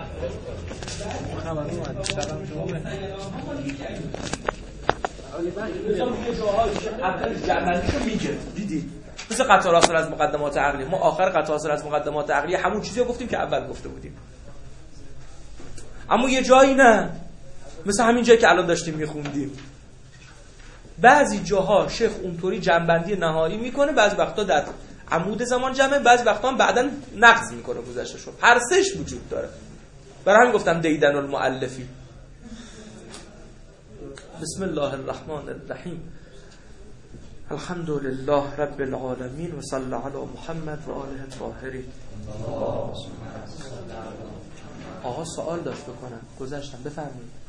دیدید مثل قطار حاصل از مقدمات عقلی، ما آخر قطار حاصل از مقدمات عقلی همون چیزی رو گفتیم که اول گفته بودیم، اما یه جایی نه، مثل همین جایی که الان داشتیم میخوندیم. بعضی جاها شیخ اونطوری جنبندی نهایی میکنه، بعضی وقتا در عمود زمان جمعه، بعضی وقتا هم بعداً نقض میکنه گذشته شد. هر سهش وجود داره. برای همین گفتم دیدن المؤلفی. بسم الله الرحمن الرحیم. الحمد لله رب العالمین و صلی علی محمد و آله الطاهرین. آقا سوال داشت بکنم گذاشتم، بفرمایید.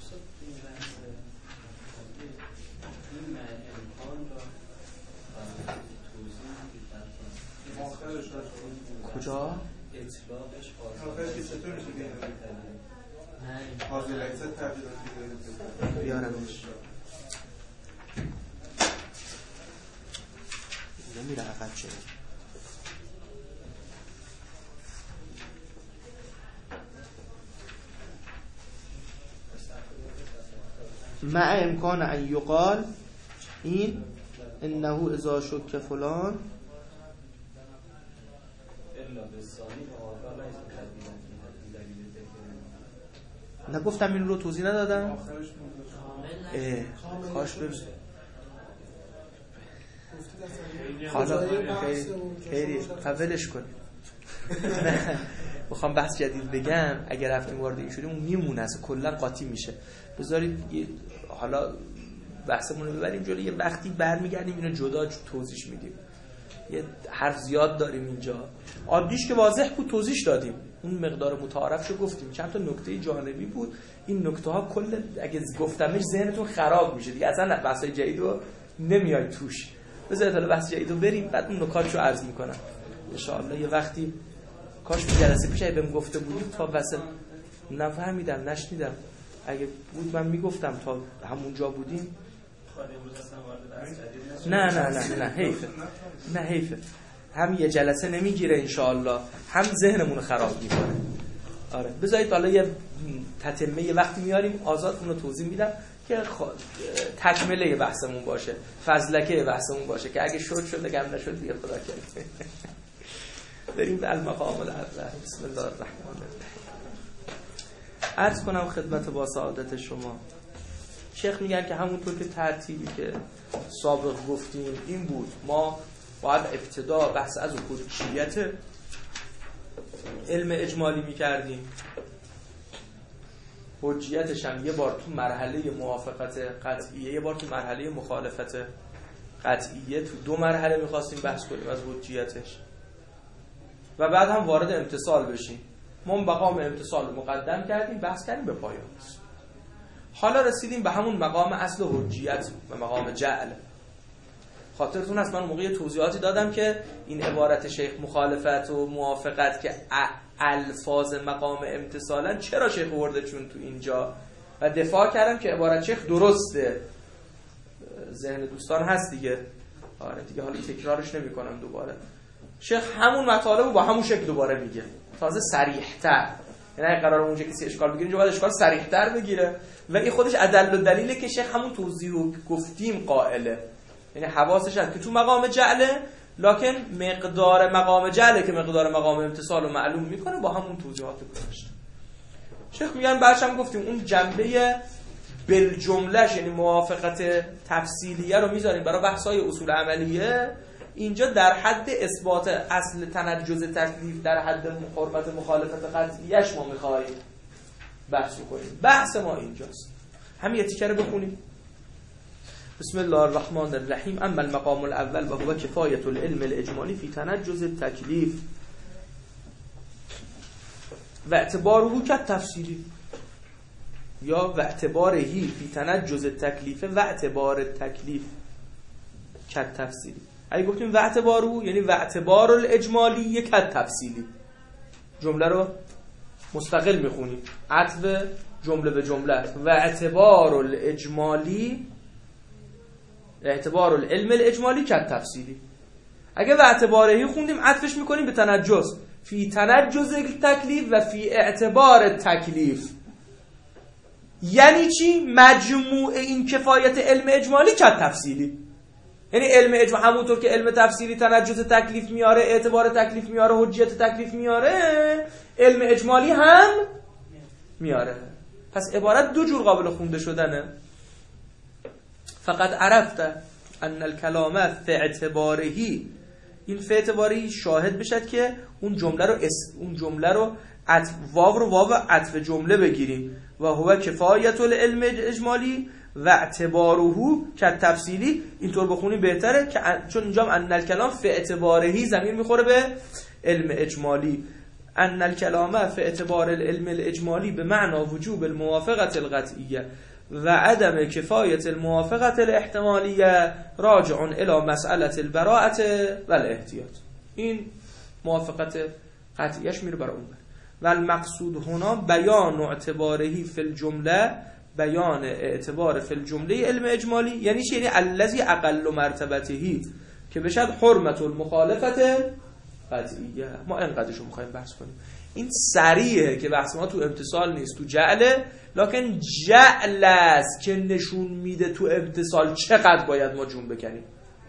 کجا؟ اطلاقش آخرش که چطور میشه حاضر اکثر تغییراتی بیارمش نمیره عقب چه مع امکان ان یقال این انه اذا شک فلان نگفتم این رو توضیح ندادم؟ کاش ببین حالا خیلی فولش کنیم. بخوام بحث جدید بگم اگر رفتیم وارد این شدیم اون میمونه، اصلا کلا قاطی میشه. بذارید حالا بحثمون رو ببریم جلوی، یه وقتی برمیگردیم اینو جدا توضیح میدیم. یه حرف زیاد داریم اینجا، عادیش که واضح بود توضیح دادیم، اون مقدار متعارفشو گفتیم، چند تا نکته جانبی بود. این نکته ها کل اگه گفتمش ذهنتون خراب میشه دیگه، اصلا بحثای جدیدو نمیای توش. بذارید حالا بحث جدیدو بریم بعد اون نکاتشو عرض میکنم ان شاء الله. یه وقتی کاش جلسه پیش بهم گفته بودید تا واسه نفهمیدم نشنیدم، اگه بود من میگفتم تا همونجا بودیم. نه حیفه، نه حیفه، هم یه جلسه نمیگیره انشاءالله، هم ذهنمون خراب میکنه. آره بذارید حالا یه تتمه یه وقتی میاریم آزاد اونو توضیح میدم که تکمله بحثمون باشه، فضلکه بحثمون باشه، که اگه شد اگه هم نشد دیگه خدا کنه. بریم به المقام الاول. بسم الله الرحمن الرحیم. عرض کنم خدمت با سعادت شما، شیخ میگن که همونطور که ترتیبی که سابق گفتیم این بود، ما باید ابتدا بحث از حجیت علم اجمالی میکردیم، حجیتش هم یه بار تو مرحله موافقت قطعیه، یه بار تو مرحله مخالفت قطعیه، تو دو مرحله میخواستیم بحث کنیم از حجیتش و بعد هم وارد امتصال بشیم. ما مقام امتصال رو مقدم کردیم، بحث کردیم به پایان. حالا رسیدیم به همون مقام اصل حجیت و مقام جعل. خاطرتون هست من موقع توضیحاتی دادم که این عبارت شیخ مخالفت و موافقت که الفاظ مقام امتصالن چرا شیخ ورده چون تو اینجا، و دفاع کردم که عبارت شیخ درسته. ذهن دوستان هست دیگه. آره دیگه حالا تکرارش نمی کنم دوباره. شیخ همون مطالب رو با همون شکل دوباره میگه، تازه صریح‌تر. یعنی قرار اونجا کسی اشکال بگیره اینجا باید اشکال صریح‌تر بگیره و این خودش ادل و دلیله که شیخ همون توضیح رو گفتیم قائله. یعنی حواسش هست که تو مقام جعله، لکن مقدار مقام جعله که مقدار مقام امتصال رو معلوم میکنه با همون توضیحات گذشته. شیخ میگن بعدش هم گفتیم اون جنبه بالجملهش یعنی موافقت تفصیلیه رو میذاریم برای بحث‌های اصول عملیه. اینجا در حد اثبات اصل تنجز تکلیف، در حد حرمت مخالفت قطعیش ما میخوایم بحث کنیم. بحث ما اینجاست. همین یه تیکه رو بخونیم. بسم الله الرحمن الرحیم. اما المقام الاول و هو کفایت العلم الاجمالی فی تنجز التکلیف و اعتباره کالتفصیلی، یا و اعتباره فی تنجز التکلیف و اعتبار التکلیف کالتفصیلی. اگه گفتیم و اعتباره یعنی و اعتبار الاجمالی کالتفصیلی، جمله رو مستقل میخونیم، عطف جمله به جمله. و اعتبار الاجمالی، اعتبار العلم الاجمالی کالتفصیلی. اگه و اعتبارهی خوندیم عطفش میکنیم به تنجز، فی تنجز تکلیف و فی اعتبار تکلیف. یعنی چی؟ مجموع این کفایت علم اجمالی کد تفصیلی. یعنی علم اجمالی همونطور که علم تفصیلی تنجز تکلیف میاره، اعتبار تکلیف میاره، حجیت تکلیف میاره، علم اجمالی هم میاره. پس عبارت دو جور قابل خونده شدنه. فقط عرفت ان الکلام فی اعتبارهی، این فی اعتباری شاهد بشد که اون جمله رو واو عطف جمله بگیریم و هو کفایت العلم اجمالی و اعتباره که تفصیلی. اینطور بخونیم بهتره که چون اینجا ان الکلام فی اعتبارهی ضمیر میخوره به علم اجمالی. ان الکلام فی اعتبار العلم الاجمالی به معنی وجوب الموافقت القطعیه و عدم کفایت الموافقت الاحتمالیه راجع الی مسئله البراءة و الاحتیاط. این موافقت قطعیش میره برای اون. و المقصود هنا بیان اعتبارهی فی الجمله، بیان اعتبار فی الجمله علم اجمالی. یعنی چی؟ یعنی الذی اقل مرتبته که بشد حرمت المخالفت قطعیه. ما اینقدرشو میخوایم بحث کنیم. این سریعه که بحث ما تو امتصال نیست، تو جعله. لکن جعل است که نشون میده تو امتصال چقدر باید ما جون بکنیم.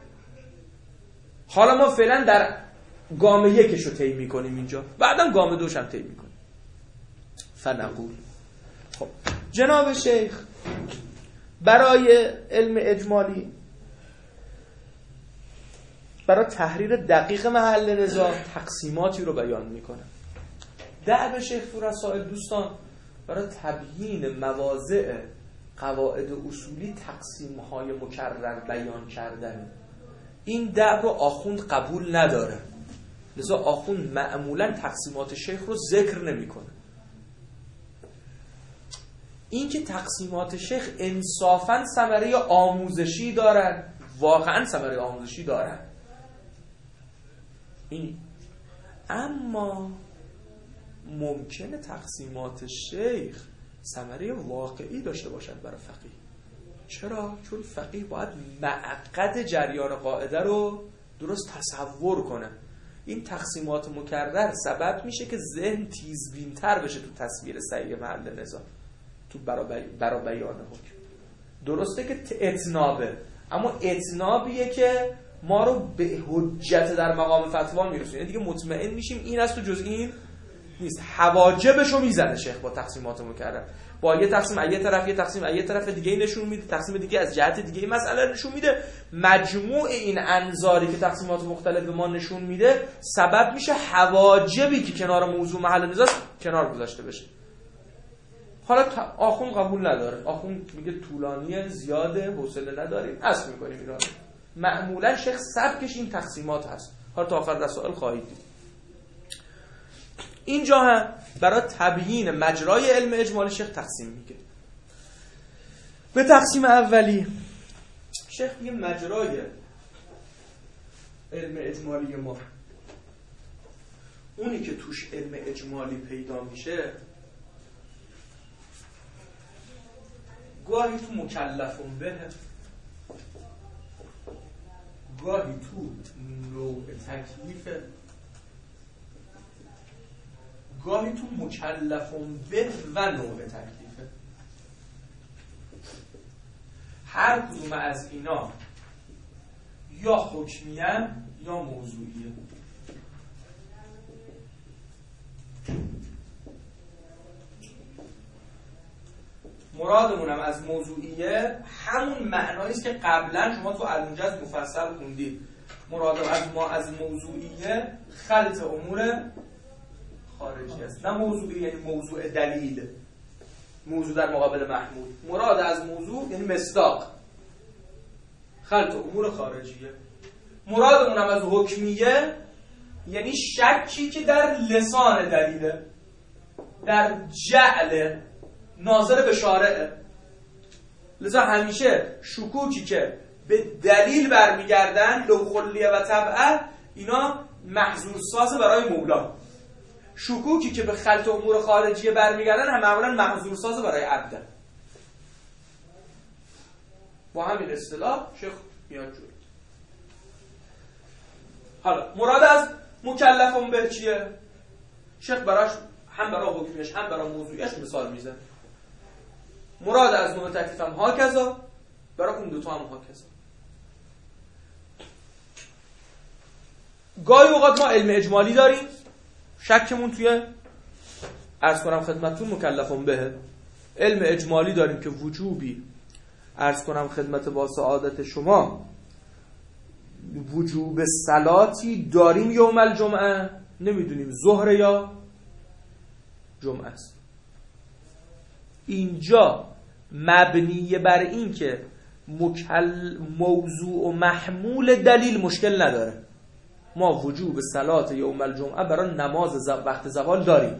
حالا ما فعلا در گام یکشو طی میکنیم اینجا، بعدم گام دوش هم طی میکنیم. فنقول خب جناب شیخ برای علم اجمالی، برای تحریر دقیق محل نزاع تقسیماتی رو بیان میکنه. دعب شیخ تو رسائل دوستان برای تبیین مواضع قواعد اصولی تقسیم‌های مکرر بیان کردن. این دعب رو آخوند قبول نداره، لذا آخوند معمولا تقسیمات شیخ رو ذکر نمیکنه. این که تقسیمات شیخ انصافاً ثمره آموزشی دارن، واقعاً ثمره آموزشی دارن، این اما ممکنه تقسیمات شیخ ثمره واقعی داشته باشد برای فقیه. چرا؟ چون فقیه باید معقد جریان قاعده رو درست تصور کنه. این تقسیمات مکرر سبب میشه که ذهن تیزبین‌تر بشه تو تصویر صحیح محل نزاع، تو برای بیان حکم. درسته که اتنابه، اما اتنابیه که ما رو به حجت در مقام فتوا میرسونه. یعنی دیگه مطمئن میشیم این از تو جز این نیست. حواجبشو میزنه شیخ با تقسیمات مکرر، با یه تقسیم از یه طرف، یه تقسیم از یه طرف دیگه نشون میده، تقسیم دیگه از جهت دیگه این مسئله نشون میده. مجموع این انظاری که تقسیمات مختلف به ما نشون میده سبب میشه حواجبی که کنار موضوع محل نزاع کنار گذاشته بشه. حالا آخوند قبول نداره، آخوند میگه طولانیه، زیاده، حوصله نداریم، اصل میکنیم اینا. معمولا شیخ سبکش این تقسیمات هست. حالا تا آخر رسائل خواهید دید. اینجا هم برای تبیین مجرای علم اجمالی شیخ تقسیم میگه. به تقسیم اولی شیخ میگه مجرای علم اجمالی ما، اونی که توش علم اجمالی پیدا میشه، گاهی تو مکلفون به، گاهی تو نوع تکلیفه، گاهی تو مکلفون به و نوع تکلیفه. هر کدوم از اینا یا حکمیه یا موضوعیه. مرادمونم از موضوعیه همون معنایی است که قبلا شما تو الموجز مفصل خوندید. مرادم از ما از موضوعیه خلط امور خارجی است. نه موضوعیه یعنی موضوع دلیل، موضوع در مقابل محمول. مراد از موضوع یعنی مصداق، خلط امور خارجیه. مرادمونم از حکمیه یعنی شکی که در لسان دلیله، در جعل ناظر به شارعه. لذا همیشه شکوکی که به دلیل برمیگردن، لو خلیه و طبعه، اینا محظور ساز برای مولا. شکوکی که به خلط امور خارجیه برمیگردن هم معمولا محظور ساز برای عبده. با همین اصطلاح شیخ میاد جوید. حالا مراد از مکلفون به چیه؟ شیخ براش هم برای حکمیش هم برای موضوعیش مثال میزنه. مراد از نوع تکلیف هم هاکذا، برای اون دوتا هم هاکذا. گاهی اوقات ما علم اجمالی داریم، شکمون توی عرض کنم خدمتتون مکلفون به علم اجمالی داریم که وجوبی عرض کنم خدمت با سعادت شما وجوب صلاتی داریم یوم الجمعه، نمیدونیم ظهر یا جمعه است. اینجا مبنی بر این که موضوع و محمول دلیل مشکل نداره. ما وجوب صلات یوم الجمعه برای نماز وقت زوال داریم،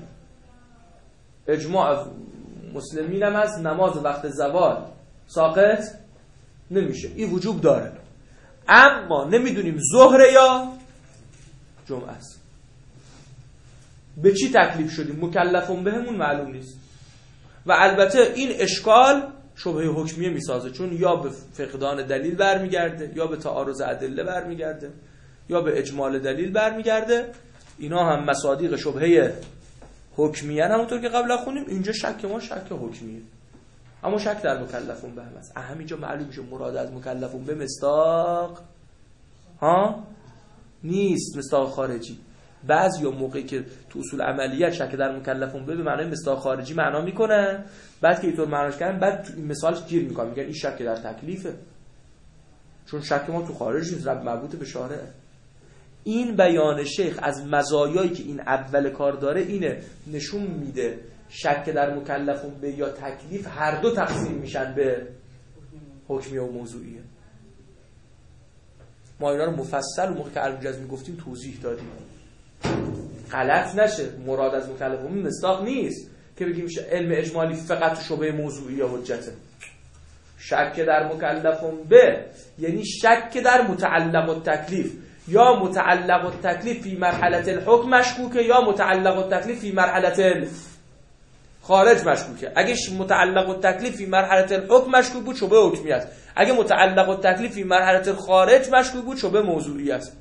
اجماع مسلمین هم هست، نماز وقت زوال ساقط نمیشه، این وجوب داره. اما نمیدونیم ظهر یا جمعه است. به چی تکلیف شدیم؟ مکلفون بهمون معلوم نیست. و البته این اشکال شبهه حکمیه میسازه، چون یا به فقدان دلیل برمیگرده، یا به تعارض ادله برمیگرده، یا به اجمال دلیل برمیگرده. اینا هم مصادیق شبهه حکمیه، همونطور که قبلا خوندیم. اینجا شک ما شک حکمیه، اما شک در مکلفون به هم است. همینجا معلوم میشه مراد از مکلفون به مصداق نیست، مصداق خارجی. بعضی موقعی که تو اصول عملیات شک در مکلفون به معنای مصداق خارجی معنا میکنن، بعد که اینطور معناش کردن بعد این مثالش گیر میکنن، میگن این شک در تکلیفه، چون شک ما تو خارج نیست، رب مربوط به شارعه. این بیان شیخ از مزایایی که این اول کار داره اینه، نشون میده شک در مکلفون به یا تکلیف هر دو تقسیم میشن به حکمی و موضوعیه. ما اینا رو مفصل موقع که علم جزمی گفتیم توضیح دادیم، غلط نشه. مراد از مکلفون مصداق نیست که بگیم علم اجمالی فقط شبه موضوعیه حجته. شک در مکلفون به یعنی شک در متعلق التکلیف، یا متعلق التکلیف فی مرحله الحکم مشکوکه، یا متعلق التکلیف فی مرحله خارج مشکوکه. اگه متعلق التکلیف فی مرحله الحکم مشکوک بود شبه حکمی است، اگه متعلق التکلیف فی مرحله الخارج مشکوک بود شبه موضوعی است.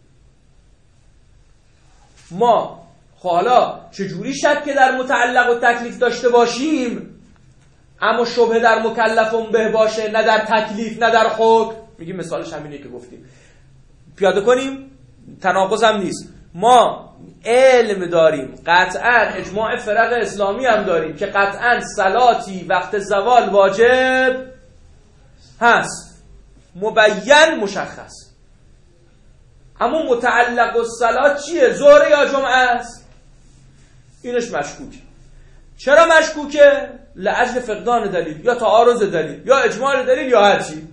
ما حالا چجوری شک در متعلق التکلیف داشته باشیم اما شبه در مکلفون به باشه، نه در تکلیف نه در حکم؟ میگیم مثالش همینه که گفتیم، پیاده کنیم، تناقض هم نیست. ما علم داریم، قطعا اجماع فرق اسلامی هم داریم که قطعا صلاتی وقت زوال واجب هست، مبین مشخص. اما متعلق الصلات چیه؟ ظهر یا جمعه است؟ اینش مشکوکه. چرا مشکوکه؟ لاجل فقدان دلیل، یا تعارض دلیل، یا اجمال دلیل، یا هر چی.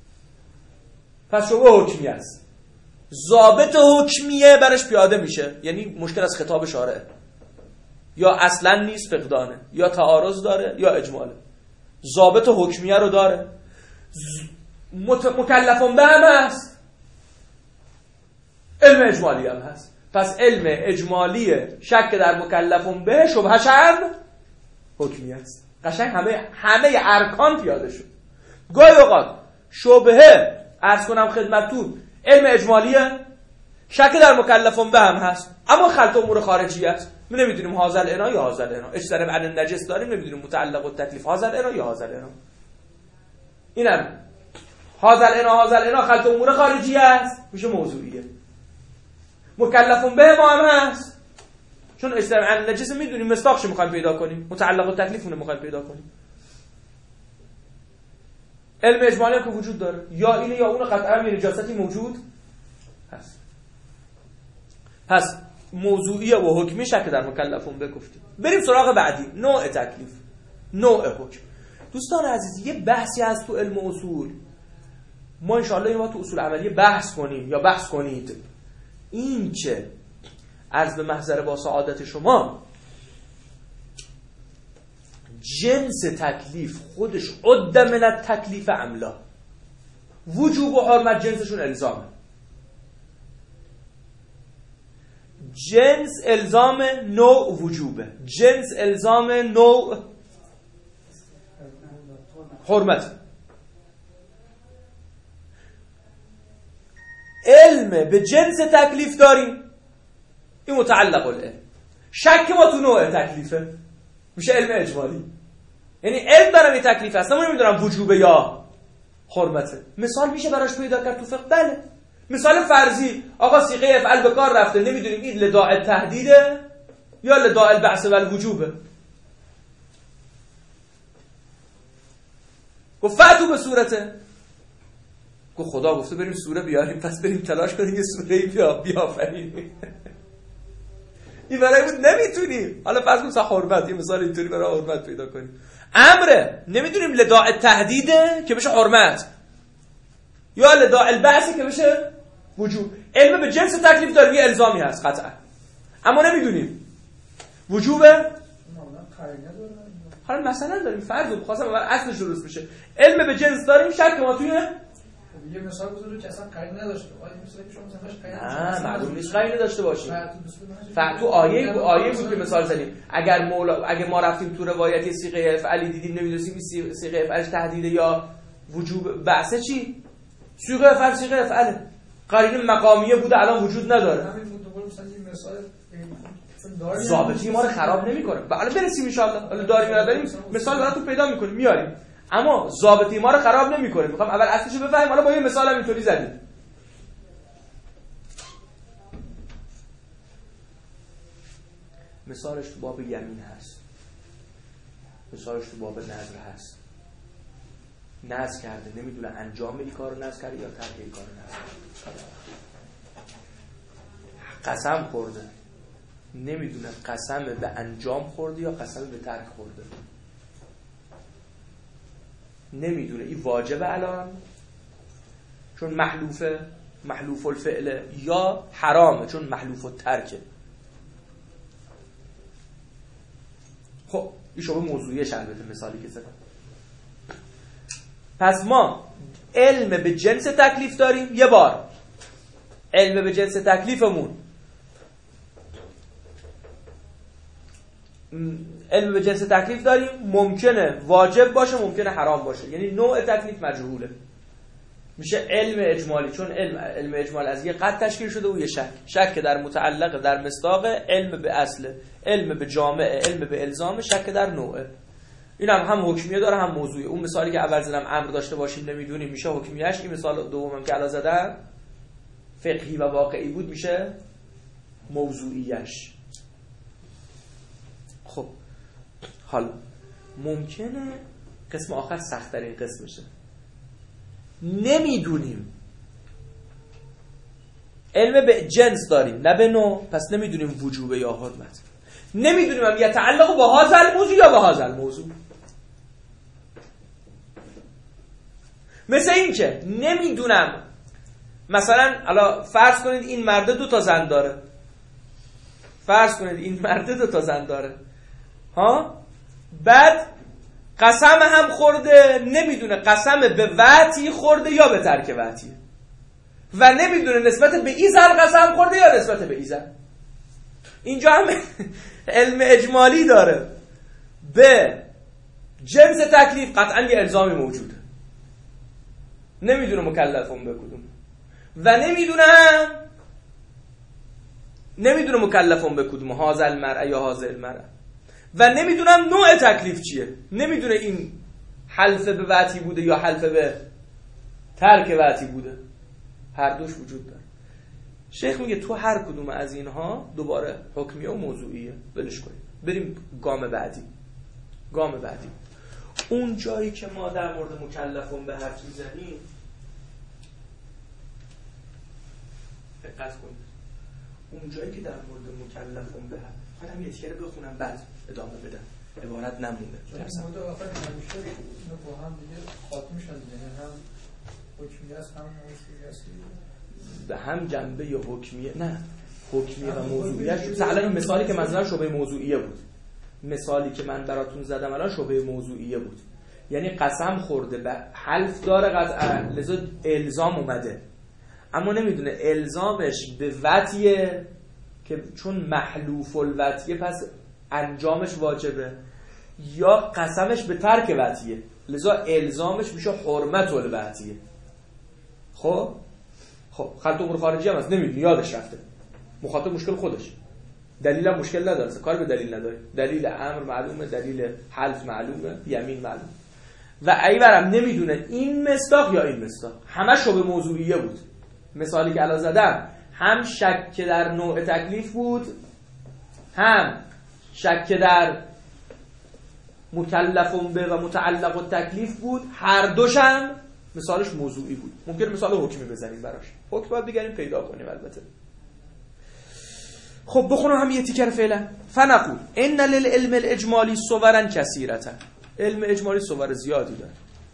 پس شبه حکمی است. ضابط حکمیه برش پیاده میشه، یعنی مشکل از خطاب شارعه، یا اصلا نیست فقدانه، یا تعارض داره، یا اجماله. ضابط حکمیه رو داره. مکلفون به هم هست، علم اجمالی هم هست. پس علم اجمالی شک در مکلفون به شبهش هم حکمی است. قشنگ همه ارکان پیاده شد. گاهی اوقات شبهه عرض کنم خدمتتون علم اجمالیه، شک در مکلفون به هم هست، اما خلط امور خارجی است. ما نمیدونیم حاضر انا یا حاضر انا، اجتناب عن النجس داریم، نمیدونیم متعلق التکلیف حاضر انا یا حاضر انا. اینم حاضر انا خلط امور خارجی است، میشه موضوعیه. مکلفون به ما هم هست، چون اجتناب عن النجس میدونیم مصداقش میخوایم پیدا کنیم، متعلق التکلیف اون میخوایم پیدا کنیم. علم اجمالی هم که وجود داره، یا اینه یا اون، قطعا یه نجاستی موجود هست. پس موضوعیه و حکمی شک در مکلفون بگفتیم. بریم سراغ بعدی، نوع تکلیف، نوع حکم. دوستان عزیز، یه بحثی هست تو علم اصول، ما انشاءالله این تو اصول عملی بحث کنیم یا بحث کنید. این که عرض به محضر با سعادت شما، جنس تکلیف خودش عد من التکلیف املا، وجوب و حرمت جنسشون الزامه. جنس الزام نوع وجوبه، جنس الزام نوع حرمت. علم به جنس تکلیف داریم، این متعلق العلم. شک ما تو نوع تکلیفه، میشه علم اجمالی. یعنی علم دارم این تکلیف هست، اما نمیدونم وجوبه یا حرمته. مثال میشه براش پیدا کرد تو فقه؟ بله. مثال فرضی، آقا صیغه افعل به کار رفته، نمیدونیم این لداء التهدیده یا لداء البعث و الوجوبه. گفت فأتوا به صورته، گفت خدا گفته بریم سوره بیاریم، پس بریم تلاش کنیم یه سوره بیافریم. این برای بود نمیتونیم. حالا فرض کن حرمت، یه مثال اینطوری برای حرمت پیدا کنیم. امره، نمیدونیم لداء التهدیده که بشه حرمت یا لداء البعث که بشه وجوب. علم به جنس تکلیف داریم، یه الزامی هست قطعا، اما نمیدونیم وجوبه. حالا مثلا داریم فرض رو خواستم اول اصلش درست بشه، علم به جنس داریم، شک ما توی یه مثال بزنید که اصلا قرینه نداشته. مثلا شما مثلا نه معلوم نیست قرینه داشته باشیم. تو آیه بود که مثال زدیم. اگر ما رفتیم تو روایت صیغه افعلی دیدیم نمیدونیم صیغه افعلش تهدیده یا وجوب بعثه، چی؟ صیغه افعله. قرینه مقامیه بوده، الان وجود نداره. همین بود مثلا این مثال ضابطی ما رو خراب نمیکنه. حالا برسیم ان شاء الله. حالا داریم مثال براتون پیدا میکنیم میاریم، اما ضابطی ما رو خراب نمیکنه. میخوام اول اصلشو بفهمیم، حالا با یه مثال هم اینطوری زدیم. مثالش تو باب یمین هست، مثالش تو باب نذر هست. نذر کرده، نمیدونه انجام این کارو نذر کرده یا ترک این کارو نذر کرده. قسم خورده، نمیدونه قسم به انجام خورده یا قسم به ترک خورده. نمیدونه این واجبه الان چون محلوف الفعل یا حرامه چون محلوف الترکه. خب این شبه موضوعیش البته مثالی که زدم. پس ما علم به جنس تکلیف داریم. یه بار علم به جنس تکلیفمون، علم به جنس تکلیف داریم، ممکنه واجب باشه ممکنه حرام باشه، یعنی نوع تکلیف مجهوله، میشه علم اجمالی. چون علم اجمال از یه قد تشکیل شده و یه شک که در متعلق در مصداق، علم به اصل، علم به جامع، علم به الزام، شک در نوعه. این هم حکمیه داره هم موضوعی. اون مثالی که اول زدم امر داشته باشیم نمیدونیم میشه حکمیهش. این مثال دومم که الان زدم فقهی و واقعی بود میشه موضوعیش. خب حالا ممکنه قسم آخر سخت‌ترین قسمشه. نمیدونیم، علم به جنس داریم نه به نوع، پس نمیدونیم وجوبه یا حرمت. نمیدونیم هم یتعلق با هذا الموضوع یا با هذا الموضوع. مثل این که نمیدونم مثلا الان فرض کنید این مرده 2 تا زن داره، فرض کنید این مرده 2 تا زن داره ها، بعد قسم هم خورده، نمیدونه قسم به وعتی خورده یا به ترک وعتی، و نمیدونه نسبت به این زن قسم خورده یا نسبت به این زن. اینجا هم علم اجمالی داره به جنس تکلیف، قطعا یه الزامی موجوده، نمیدونه مکلفون به کدوم و نمیدونه مکلفون به کدوم، هذا المرء یا هذا المرء، و نمیدونم نوع تکلیف چیه، نمیدونه این حلف به وعتی بوده یا حلف به ترک وعتی بوده، هر دوش وجود داره. شیخ میگه تو هر کدوم از اینها دوباره حکمیه و موضوعیه، ولش کنیم، بریم گام بعدی. اون جایی که ما در مورد مکلفون به حرف میزنیم دقت کنید، اون جایی که در مورد مکلفون به حرف، خودم یه تیکه رو بخونم بعد ادامه بدم، عبارت نمونه. در مورد آخر همیشه اینا با هم دیگه خاطی میشن، یعنی هم حکمیه است هم موضوعیه است، به هم جنبه یا حکمیه، نه حکمیه و موضوعیه شد. الان مثالی که من زدم شبه موضوعیه بود، مثالی که من براتون زدم الان شبه موضوعیه بود، یعنی قسم خورده به حلف داره قطعا، لذا الزام اومده، اما نمیدونه الزامش به وطیه که چون محلوف الوطیه پس انجامش واجبه، یا قسمش به ترک وطیه لذا الزامش میشه حرمت الوطیه. خب خلط امور خارجی هم هست، نمیدونه، یادش رفته، مخاطب مشکل خودش، دلیل هم مشکل نداره، کار به دلیل نداره. دلیل امر معلومه، دلیل حلف معلومه، یمین معلومه. و ایورم نمیدونه این مصداق یا این مصداق، همه شبه موضوعیه بود. مثالی که الان زدم هم شک در نوع تکلیف بود، هم شک در مکلفون به و متعلق التکلیف بود، هر دوشم مثالش موضوعی بود. ممکن مثال حکمی بزنیم براش، حکم باید بگیریم پیدا کنیم البته. خب بخونم هم یه تیکر فعلا. فنقول ان للعلم الاجمالی صورا کثیرة، علم اجمالی صور زیادی داره.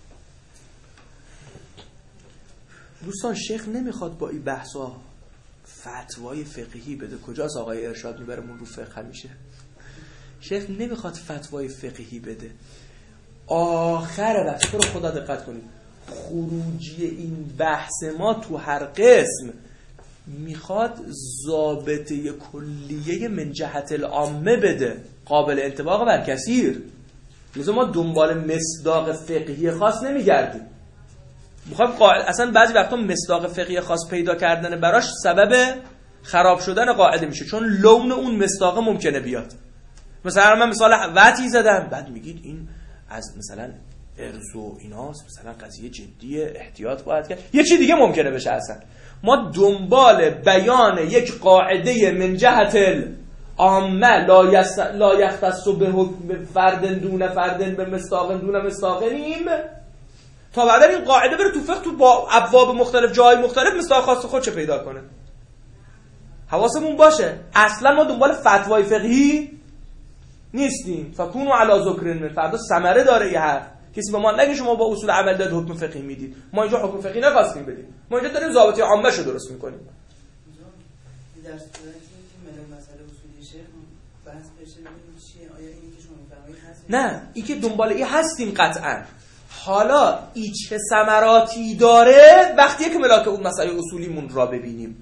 دوستان شیخ نمیخواد با این بحثا فتوای فقهی بده. کجاست آقای ارشاد میبرمون رو فقه همیشه؟ شیخ نمیخواد فتوای فقهی بده. آخر بحث رو خدا دقت کنید، خروجی این بحث ما تو هر قسم میخواد ضابطه کلیه من جهت العامه بده، قابل انطباق بر کثیر. لذا ما دنبال مصداق فقهی خاص نمیگردیم. میخوایم اصلا بعضی وقتا مصداق فقهی خاص پیدا کردن براش سبب خراب شدن قاعده میشه، چون لون اون مصداق ممکنه بیاد. مثلا من مثال وطی زدم، بعد میگید این از مثلا ارز و ایناست، مثلا قضیه جدیه، احتیاط باید کرد، یه چی دیگه ممکنه بشه. اصلا ما دنبال بیان یک قاعده من جهت العامه لا یختص به حکم فرد دون فرد به مصداق دون مصداقیم، تا بعد این قاعده بره تو فقه، تو با ابواب مختلف جای مختلف مصداق خاص خودش پیدا کنه. حواسمون باشه اصلا ما دنبال فتوای فقهی نیستیم. فکونوا علی ذکر من، فردا ثمره داره یه حرف. کسی به ما نگه شما با اصول عمل داد حکم فقهی میدید. ما اینجا حکم فقهی نخواستیم بدیم، ما اینجا داریم ضابطه عامه شو درست میکنیم. در صورتی که من مسئله اصولی شیخ بحث بشه ببینیم چیه، آیا اینی که شما میفرمایید هست؟ نه، این که دنبال این هستیم قطعا. حالا این چه ثمراتی داره وقتی که ملاک اون مسئله اصولیمون را ببینیم.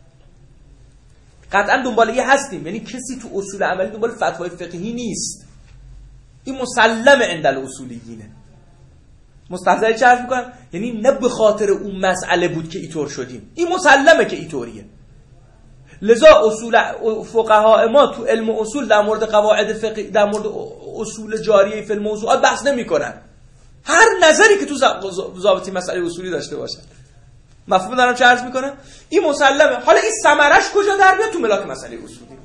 قطعا دنبال این هستیم، یعنی کسی تو اصول عملی دنبال فتوای فقهی نیست. این مسلم عند الاصولیینه. مستحضر چه عرض میکنم؟ یعنی نه به خاطر اون مسئله بود که اینطور شدیم، این مسلمه که اینطوریه. لذا اصول فقها ما تو علم اصول در مورد قواعد فقهی، در مورد اصول جاریه فی الموضوعات بحث نمیکنن، هر نظری که تو ضابطی مسئله اصولی داشته باشن. مفهوم دارم چه عرض میکنم؟ این مسلمه. حالا این ثمرش کجا در بیاد؟ تو ملاک مسئله اصولی.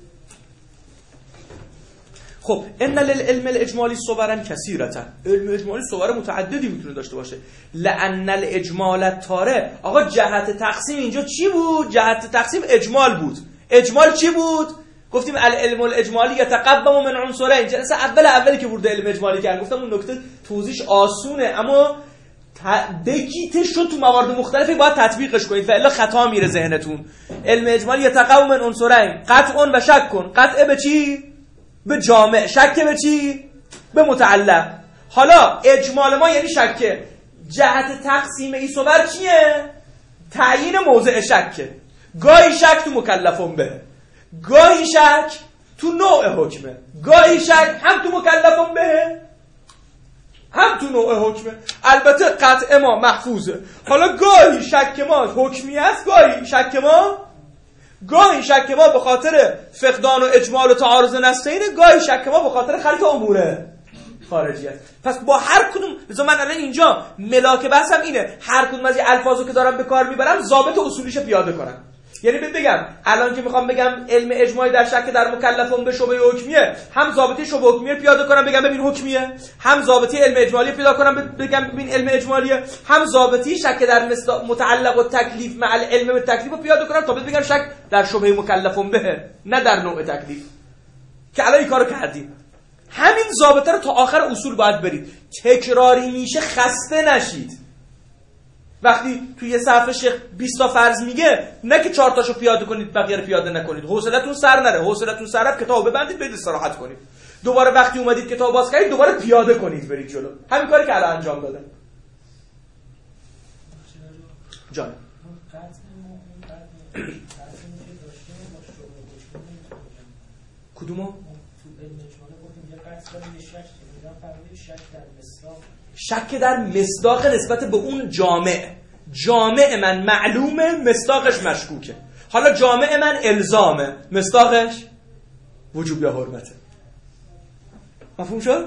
خب ان للعلم الاجمالی صورا کثیرة، علم اجمالی صور متعددی میتونه داشته باشه. لان الاجمال التاره، آقا جهت تقسیم اینجا چی بود؟ جهت تقسیم اجمال بود. اجمال چی بود؟ گفتیم العلم الاجمالی یتقوم من عنصرین. جلسه اولی که ورود علم اجمالی کردم گفتم اون نکته توضیحش آسونه، اما بگیتش رو تو موارد مختلفی باید تطبیقش کنید و الا خطا میره ذهنتون. علم اجمالی یتقوم من عنصرین، قطع و شک کن. قطع به چی؟ به جامع. شک به چی؟ به متعلق. حالا اجمال ما یعنی شکه. جهت تقسیم این صور چیه؟ تعیین موضع شکه. گاهی شک تو مکلفون به، گاهی شک تو نوع حکمه، گاهی شک هم تو مکلفون به هم تو نوع حکمه. البته قطع ما محفوظه. حالا گاهی شک ما حکمی است، گاهی شک ما به خاطر فقدان و اجمال و تعارض نصینه، گاهی شک ما به خاطر خلط امور خارجی است. پس با هر کدوم، مثلا من الان اینجا ملاک بحثم اینه، هر کدوم از این الفاظو که دارم به کار میبرم ضابط اصولیش پیاده کنم. یعنی بگم الان که میخوام بگم علم اجماعی در شک در مکلفون به شبهه حکمیه، هم ضابطه شبهه حکمیه پیاده کنم بگم ببین حکمیه، هم ضابطه علم اجمالی پیدا کنم بگم ببین علم اجمالیه، هم ضابطه شک در متعلق و تکلیف مع العلم به تکلیف رو پیاده کنم تا بگم شک در شبهه مکلفون به، نه در نوع تکلیف. که الان این کارو کردیم. همین ضابطه رو تا آخر اصول باید برید. تکراری میشه خسته نشید. وقتی توی یه صفحه شیخ 20 تا فرض میگه، نه که 4 تاشو پیاده کنید بقیه رو پیاده نکنید. حوصلتون سر نره. حوصلتون سر رفت کتابو ببندید برید استراحت کنید. دوباره وقتی اومدید کتاب باز کردید دوباره پیاده کنید برید جلو. همین کاری که الان انجام دادم. جان کدومو؟ شک در مصداق نسبت به اون جامع. جامع من معلومه، مصداقش مشکوکه. حالا جامع من الزامه، مصداقش وجوب یا حرمته. مفهوم شد؟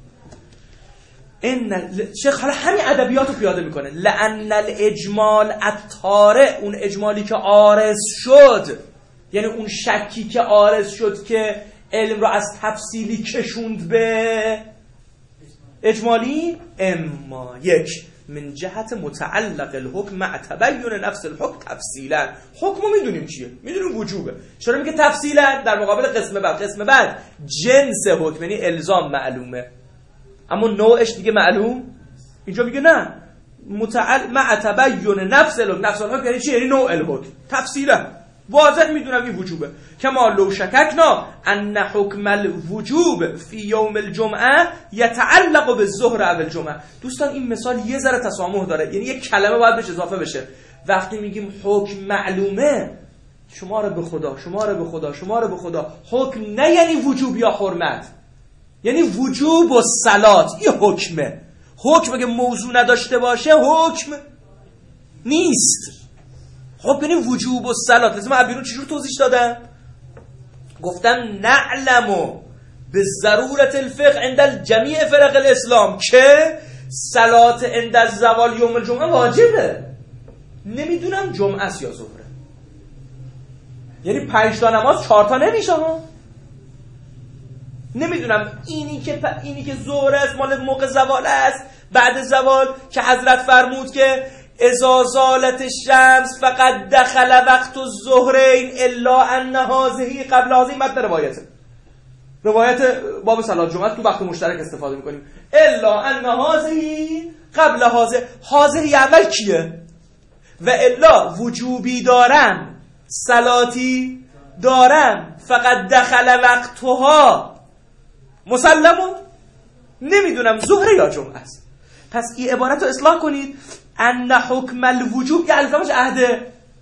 شیخ حالا همین ادبیات رو پیاده میکنه. لأن الاجمال الطارئ، اون اجمالی که عارض شد، یعنی اون شکی که عارض شد که علم رو از تفصیلی کشوند به اجمالی، اما یک من جهت متعلق الحکم مع تبین نفس الحکم تفصیلا. حکمو میدونیم چیه، میدونیم وجوبه. چرا میگه تفصیلا؟ در مقابل قسم بعد. قسم بعد جنس حکم، یعنی الزام معلومه اما نوعش دیگه معلوم. اینجا میگه نه، مع تبین نفس الحکم. نفس الحکم یعنی چی؟ یعنی نوع الحکم تفصیلا واضح میدونم این وجوبه. کما لو شککنا ان حکم الوجوب فی یوم الجمعه یتعلق بالظهر او الجمعه. دوستان این مثال یه ذره تسامح داره، یعنی یک کلمه باید بهش اضافه بشه. وقتی میگیم حکم معلومه، شما رو به خدا، شما رو به خدا، شما رو به خدا، حکم نه یعنی وجوب یا حرمت، یعنی وجوب و صلات. این حکمه. حکم اگه موضوع نداشته باشه حکم نیست. حکم یعنی وجوب و صلات. لازم ابیرون چجور توضیح دادم؟ گفتم نعلمو به ضرورت الفقه عند جمیع فرق الاسلام که صلات عند الزوال یوم الجمعه واجبه. نمیدونم جمعه است یا ظهره، یعنی 5 تا نماز 4 تا نمیشه ها. نمیدونم اینی که ظهر است مال موقع زوال است، بعد زوال که حضرت فرمود که اذا زالت الشمس فقط دخل وقت الظهرین الا ان هذه قبل هذه. متن روایت باب صلات جمعه تو وقت مشترک استفاده میکنیم. الا ان هذه قبل هذه. هذه اول کیه؟ و الا وجوبی دارم، صلاتی دارم، فقط دخل وقتها مسلمون نمیدونم ظهر یا جمعه است. پس این عبارت رو اصلاح کنید. ان حکم الوجوب یه الزامش عهد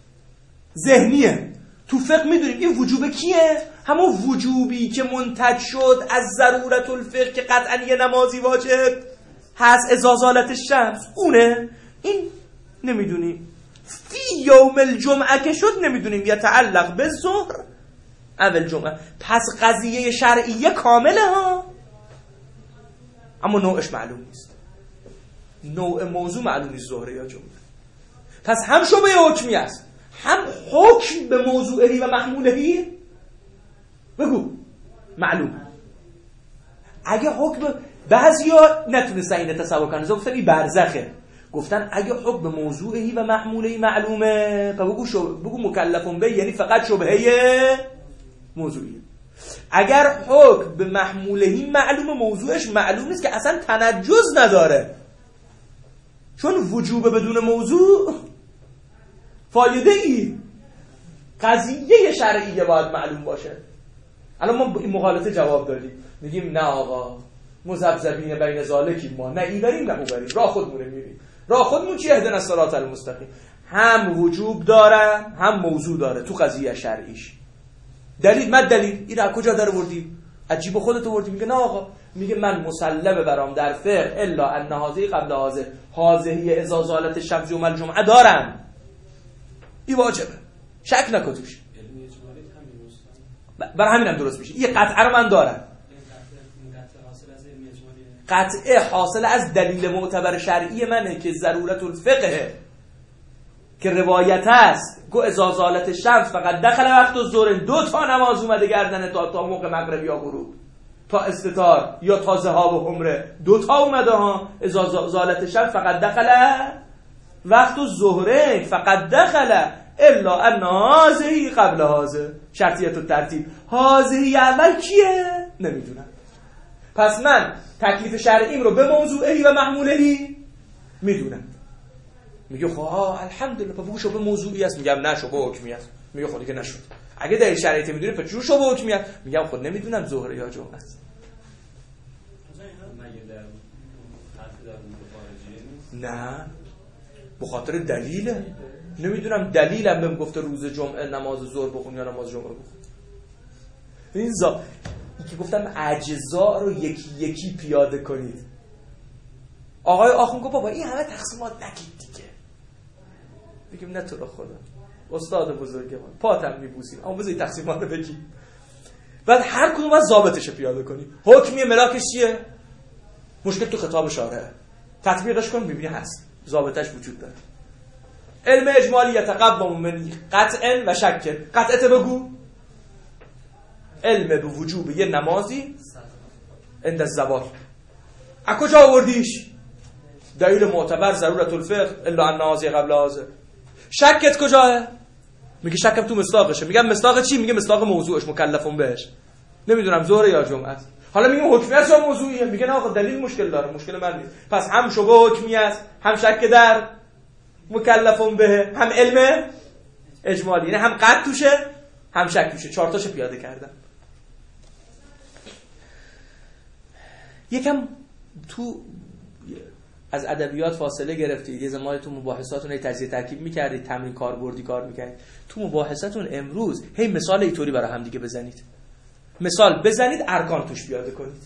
ذهنیه. تو فقه میدونیم این وجوب کیه؟ همون وجوبی که منتج شد از ضرورت الفقه که قطعا یه نمازی واجب هست اذا زالت الشمس. اونه. این نمیدونیم. فی یوم الجمعه که شد نمیدونیم یتعلق به ظهر اول جمعه. پس قضیه شرعیه کامله ها، اما نوعش معلوم نیست. نوع موضوع معلوم نیست ظهر یا جمعه. پس هم شبه حکمی است، هم حکم به موضوعی و محمولهی بگو معلوم. اگه حکم بعضیا نتونستن اینو تصور کنن، گفتن این برزخه. گفتن اگه حکم به موضوعی و محمولهی معلومه، بگو مکلفون به، یعنی فقط شبهه موضوعی. اگر حکم به محمولهی معلومه، موضوعش معلوم نیست که اصلا تنجز نداره، چون وجوب بدون موضوع فایده ای. قضیه شرعیه باید معلوم باشه. الان ما این مغالطه جواب دادیم، میگیم نه آقا مذبذبین بین ذالکیم، ما نه ایوریم نه اووریم، راه خودمونه میریم. راه خودمون چیه؟ اهدنا الصراط المستقیم. هم وجوب داره هم موضوع داره تو قضیه شرعیش. دلیل این از کجا در آوردیم؟ عجیب خودت آوردی. میگه نه آقا، میگه من مسلمه برام در فقه الا ان هذه قبل هذه اذا زالت الشمس یوم الجمعه دارم. این واجبه، شک نکن توش. برای همینم درست میشه. این قطعه رو من دارم. قطعه حاصل از دلیل معتبر شرعی منه که ضرورت الفقه که روایت است گو اذا زالت الشمس فقط دخل وقت الظهر. 2 تا نماز اومده گردن تا موقع مغرب یا غروب، تا استتار یا تا ذهاب و عمره 2 تا اومده ها. اذا زالت الشمس فقط دخل وقت الظهر فقط دخل الا ان هذه قبل هذه. شرطیت الترتیب. هذه اول کیه؟ نمیدونم. پس من تکلیف شرعیم رو به موضوعی و محمولهی میدونم. میگه خب الحمدلله بگو شبه موضوعی است. میگم نه شبه حکمی است. میگه خب دیگه نشد. اگه در شرایط میدونی پس چجور شبه حکمی است؟ میگم خب نمیدونم ظهر یا جمعه است. نه به خاطر دلیله. نمیدونم دلیلم بهم گفته روز جمعه نماز ظهر بخون یا نماز جمعه بخون. این که گفتم اجزا رو یکی یکی پیاده کنید. آقای آخون گفت بابا این همه تقسیمات نگید دیگه. بگیم نه تو رو خدا استاد بزرگ من پاتم میبوسیم، اما بذاری تقسیمات رو بگیم. بعد هر کدوم از ضابطش پیاده کنی. حکمی ملاکش چیه؟ مشکل تو خطاب شارعه، تطبیقش کن ببینی هست، ضابطش وجود داره. علم اجمالی یتقوم من قطع و شک. قطعت بگو. علم به وجوب یه نمازی عند الزوال از کجا آوردیش؟ دلیل معتبر ضرورت الفقه الا ان نازی قبل حاضر. شکت کجاه؟ میگه شکم تو مصداقشه. میگم مصداق چی؟ میگه مصداق موضوعش، مکلفون بهش. نمیدونم ظهر یا جمعه است. حالا میگم حکمی است یا موضوعیه؟ میگه نه آقا دلیل مشکل داره، مشکل من نیست. پس هم شبه حکمی است، هم شک در مکلفون به، هم علم اجمالی، یعنی هم قطع توشه هم شک توشه. 4 تاشو پیاده کردم. یکم تو از ادبیات فاصله گرفتید، یه زمانی تو مباحثاتون تجزیه ترکیب می‌کردید، تمرین کاربردی کار می‌کردید. تو مباحثاتون امروز هی مثال اینطوری برای هم دیگه بزنید. مثال بزنید، ارکان توش پیاده کنید.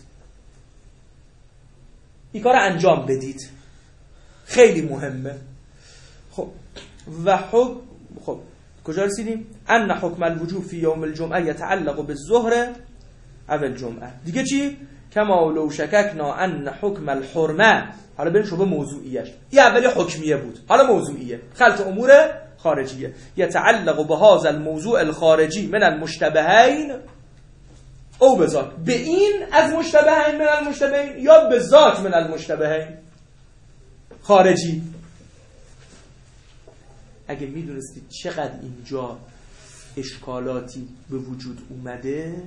این کار انجام بدید. خیلی مهمه. خب و خب کجا رسیدیم؟ ان حکم الوجوب فی یوم الجمعه یتعلق بالظهر او الجمعه. دیگه چی؟ کما لو شککنا ان حکم الحرمه. حالا بریم شبه موضوعیش. این اولی حکمیه بود، حالا موضوعیه. خلط امور خارجیه. یتعلق بهذا الموضوع الخارجی من المشتبهین او بذات. به این از مشتبهین من المشتبهین یا به ذات من المشتبهین خارجی. اگه میدونستید چقدر اینجا اشکالاتی به وجود اومده،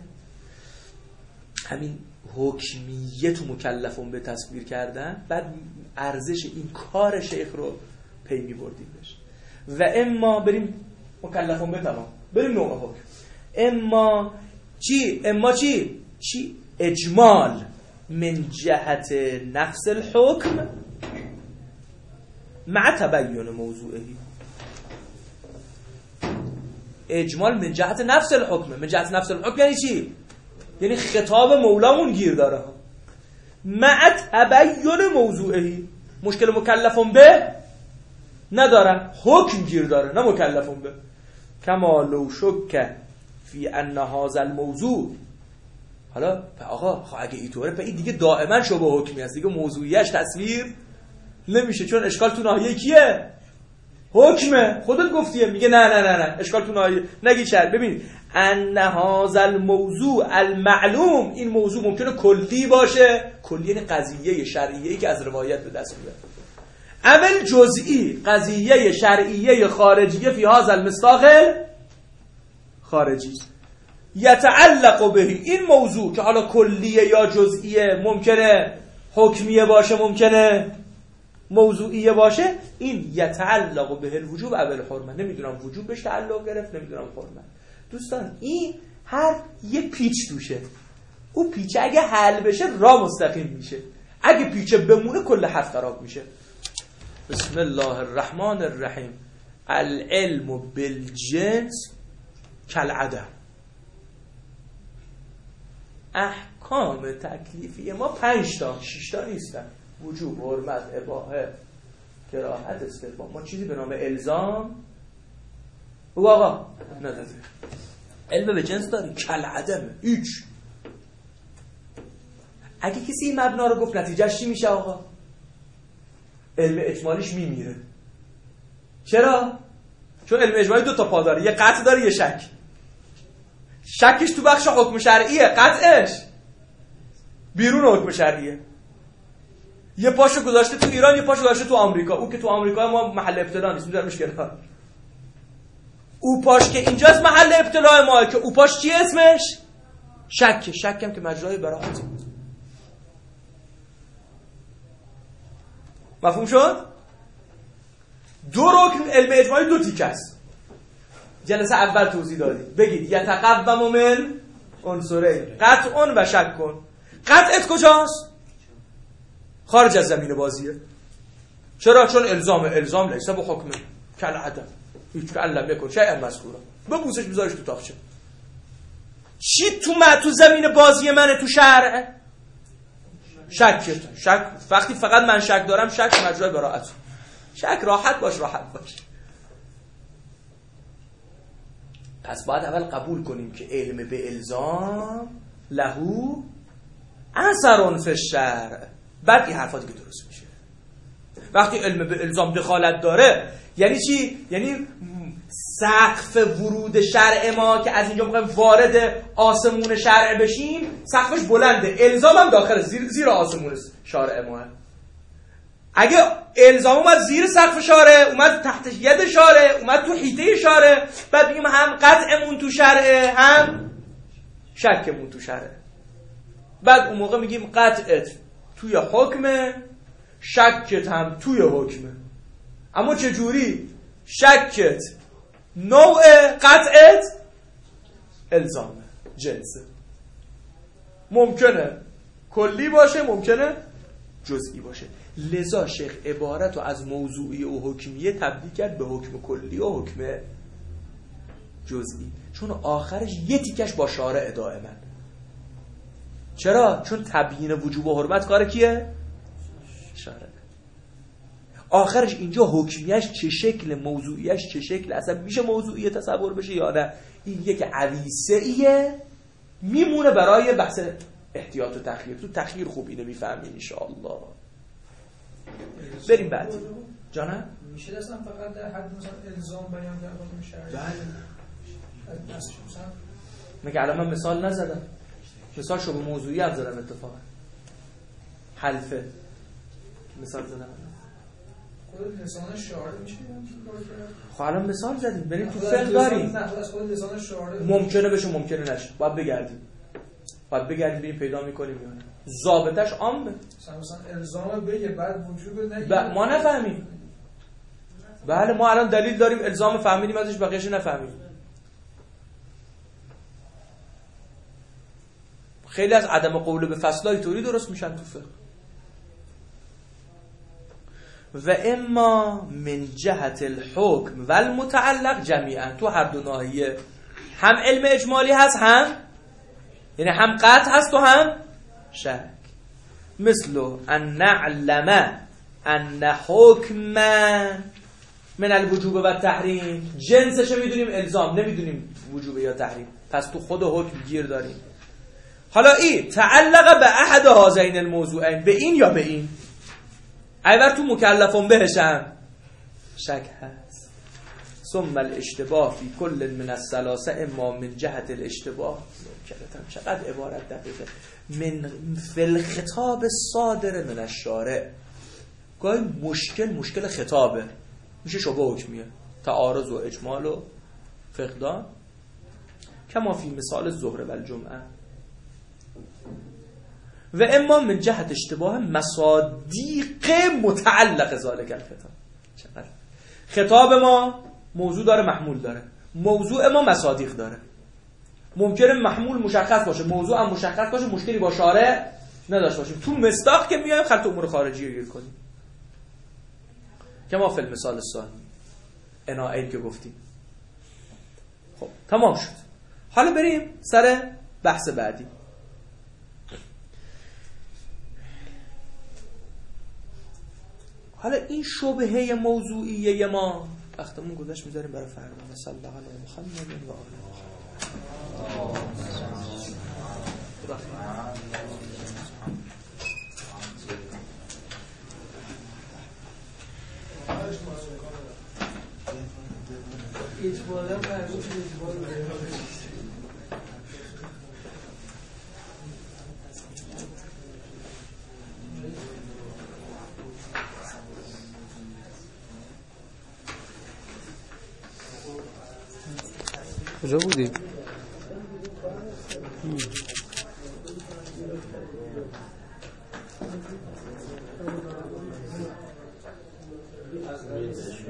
همین حکمیت و مکلفون به تصویر کردن، بعد ارزش این کار شیخ رو پی می‌بردیم بهش. و اما بریم مکلفون به تمام، بریم نوع حکم. اما چی؟ چی؟ اجمال من جهت نفس الحکم مع تبین موضوعه. اجمال من جهت نفس الحکم. من جهت نفس الحکم یعنی چی؟ یعنی خطاب مولامون گیر داره مع تبین موضوعه. مشکل مکلفون به نداره، حکم گیر داره، نه مکلفون به. کما لو شک فی ان هذا الموضوع. حالا آقا اگه اینطوره این دیگه دائما شبه حکمی است، دیگه موضوعیش تصویر نمیشه، چون اشکال تو ناحیه کیه؟ حکمه. خودت گفتیه. میگه نه اشکال تو ناحیه نگی شر. ببین ان هذا الموضوع المعلوم، این موضوع ممکنه کلی باشه. کلی یعنی قضیه شرعیه‌ای که از روایت به دست میاد. عمل جزئی، قضیه شرعیه خارجیه فی هذا المصداق خارجی یتعلق به. این موضوع که حالا کلیه یا جزئیه، ممکنه حکمیه باشه، ممکنه موضوعیه باشه، این یتعلق به الوجوب او الحرمه. نمیدونم وجوب بهش تعلق گرفت، نمیدونم حرمه. دوستان این هر یه پیچ توشه. اون پیچه اگه حل بشه راه مستقیم میشه، اگه پیچه بمونه کل حرف خراب میشه. بسم الله الرحمن الرحیم. العلم بالجنس کالعدم. احکام تکلیفی ما 5 تا 6 تا نیستن. وجوب، حرمت، اباحه، کراهت، استحباب. ما چیزی به نام الزام بگو آقا نداره. علم به جنس داری کالعدم، هیچ. اگه کسی این مبنا رو گفت نتیجهش چی میشه آقا؟ علم اجمالیش میمیره. چرا؟ چون علم اجمالی 2 تا پا داره، یه قطع داره یه شک. شکش تو بخش حکم شرعیه، قطعش بیرون حکم شرعیه. یه پاشو گذاشته تو ایران، یه پاشو گذاشته تو آمریکا. او که تو آمریکا ما محل ابتلا نیست، میذارمش کنار. او پاش که اینجاست محل ابتلا ما، که او پاش چی اسمش؟ شکم که مجرای براءت. مفهوم شد؟ 2 رکن علم اجمالی 2 تیکه است. جلسه اول توضیح دادیم. بگید یتقوم من عنصرین قطع و شک. قطعت کجاست؟ خارج از زمین بازیه. چرا؟ چون الزام لیسه به حکم کالعدم. هیچ که علم بکن شیئا مذکورا، ببوسش بذارش تو تاقچه. چی تو زمین بازی منه؟ تو شرع شک. وقتی فقط من شک دارم، شک مجرای براءت. شک راحت باش. پس باید اول قبول کنیم که علم به الزام لهو اثر فی الشرع، بعد این حرفا دیگه درست میشه. وقتی علم به الزام دخالت داره یعنی چی؟ یعنی سقف ورود شرع ما که از اینجا میخوایم وارد آسمون شرع بشیم سقفش بلنده، الزام هم داخل زیر آسمون شرع ما. اگه الزام اومد زیر سقف شارع، اومد تحت ید شارع، اومد تو حیطه شارع، بعد بگیم هم قطعمون تو شرعه هم شکمون تو شرعه. بعد اون موقع میگیم قطعت توی حکمه، شکت هم توی حکمه. اما چجوری؟ شکت نوع، قطعت الزامه، جنسه. ممکنه کلی باشه، ممکنه جزئی باشه. لذا شیخ عبارت رو از موضوعی و حکمیه تبدیل کرد به حکم کلی و حکم جزئی، چون آخرش یه تیکش با شارع دائما. چرا؟ چون تبیین وجوب و حرمت کار کیه؟ شارع. آخرش اینجا حکمیش چه شکل، موضوعیش چه شکل، اصلا میشه موضوعیه تصور بشه یا نه؟ این یک عویسه‌ایه میمونه برای بحث احتیاط و تخییر. تو تخییر خوب اینو میفهمین ان شاء الله. بریم بعد. جانم میشه اصلا فقط در حد مثلا الزام بیان کرد با شرع؟ بله. مگه الان من مثال نزدم؟ مثال شو به موضوعی هم زدم اتفاقا. حلفه مثال زدم. خود لسان شارع میشه خب الان مثال زدیم، بریم تو فقه داریم. از خود لسان شارع ممکنه بشه ممکنه نشه، باید بگردیم بریم پیدا میکنیم یا نه. ضابطش عامه. مثلا الزام بگه بعد وجوب نه ما نفهمیم. بله ما الان دلیل داریم الزام فهمیدیم ازش، بقیه‌اش نفهمیم. خیلی از عدم قول به فصلای طوری درست میشن تو فقه. و اما من جهت الحکم و المتعلق جمیعا، تو هر دو ناحیه هم علم اجمالی هست، هم یعنی هم قطع هست و هم شک. مثل ان نعلم ان حکم من الوجوب و تحریم، جنسش میدونیم الزام، نمیدونیم وجوب یا تحریم، پس تو خود حکم گیر داریم. حالا این تعلق به احد هذین الموضوعین، به این یا به این، ایور تو مکلفون بهشم شک هست. ثم الاشتباه فی کل من الثلاثه، اما من جهت الاشتباه ممکنه. چقدر عبارت دقیقه. من فی الخطاب الصادر من الشارع. گاهی مشکل خطابه، میشه شبه حکمیه، تعارض و اجمال و فقدان، کما فی مثال الظهر و الجمعه. و اما من جهت اشتباه مصادیق متعلق ذالک الخطاب. چقدر خطاب ما موضوع داره، محمول داره، موضوع ما مصادیق داره. ممکنه محمول مشخص باشه، موضوع هم مشخص باشه، مشکلی با شارع نداشته باشیم. تو مصداق که میایم خط امور خارجی رو گیر کنیم، که ما فی المثال الثانی عناعین که گفتیم. خب تمام شد. حالا بریم سر بحث بعدی. حالا این شبهه موضوعیه ما وقتمون گذشت، میذاریم برای فردا. صلی الله علیه محمد و آله اجبالا مربوط به اجبار کجا بودی؟